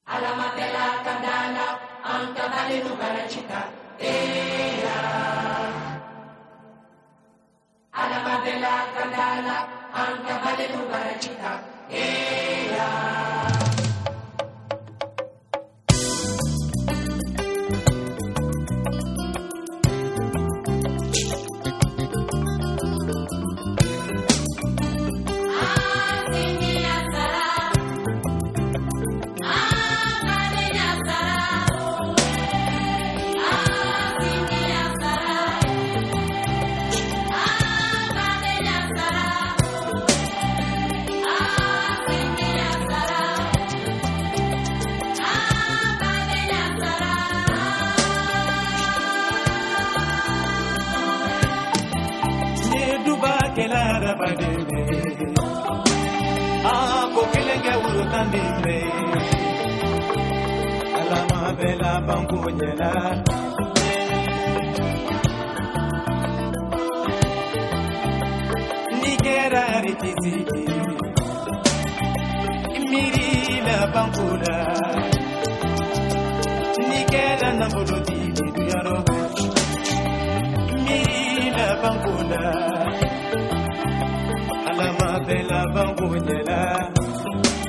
Alamabela kandala, ankabale nubarachika, Alamabela kandala, ankabale nubarachika, Alamabela bangunyela Nigera ritiziki Mirila bangula Nigera nambulodi duyaro Mirila bangula Alamabela bangunyela